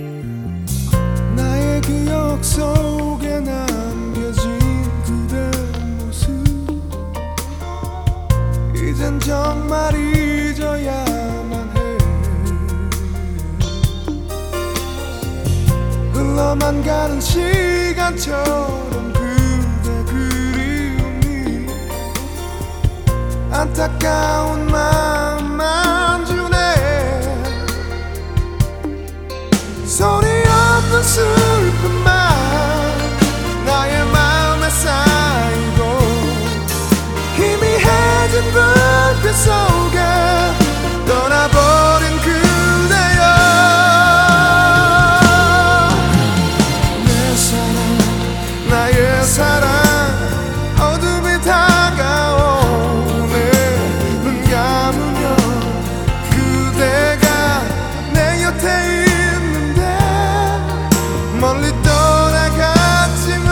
나의 기억 속에 남겨진 그대 모습 이젠 정말 잊어야만 해. 흘러만 가는 시간처럼 그대 그리움이 안타까운 마음만 주네. 소리 없는 슬픔만 나의 마음에 쌓이고 희미해진 불빛 속에 떠나버린 그대여. 내 사랑 나의 사랑 어둠이 다가오네. 눈 감으면 그대가 내 곁에 멀리 떠나갔지만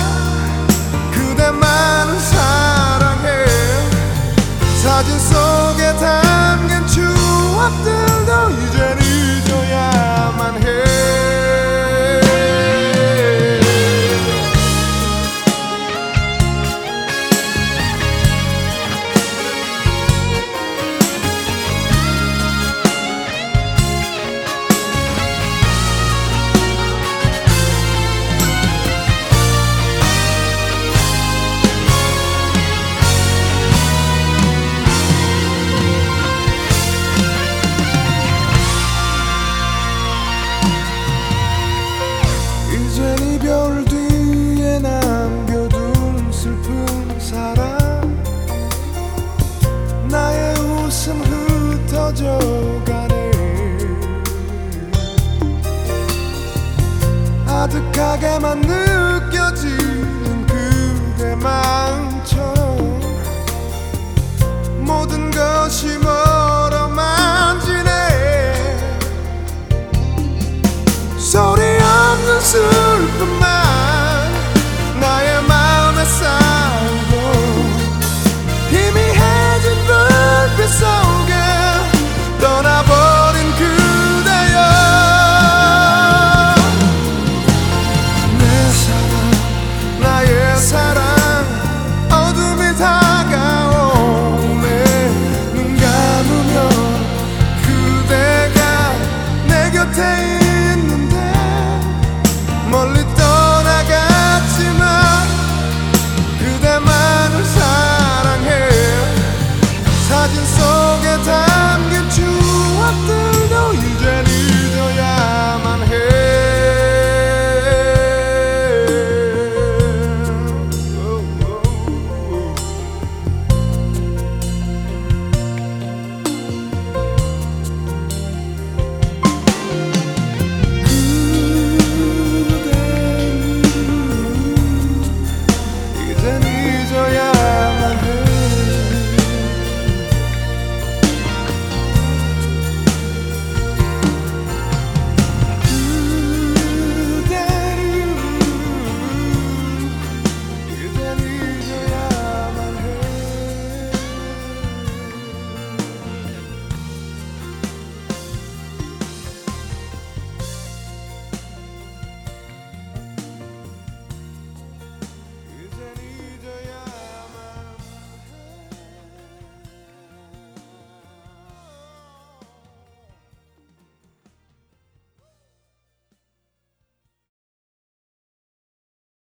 그대만을 사랑해. 사진 속에 담긴 추억들도 이젠 잊어야만 해. 이별 뒤에 남겨둔 슬픈 사랑 나의 웃음 흩어져 가네. 아득하게만 느껴지는 그대 마음처럼 모든 것이 멀어만 지네. 소리 없는